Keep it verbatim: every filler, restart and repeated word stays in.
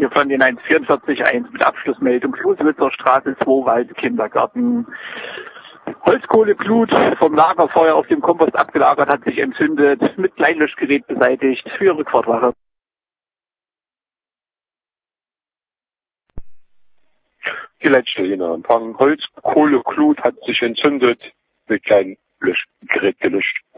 Hier von den eins vierundvierzig eins mit Abschlussmeldung Klusewitzer Straße zwei, Walde Kindergarten. Holzkohleglut vom Lagerfeuer auf dem Kompost abgelagert, hat sich entzündet, mit Kleinlöschgerät beseitigt für Rückfahrtwache. Die letzte Hinterhand. Holzkohleglut hat sich entzündet, mit kleinem Löschgerät gelöscht.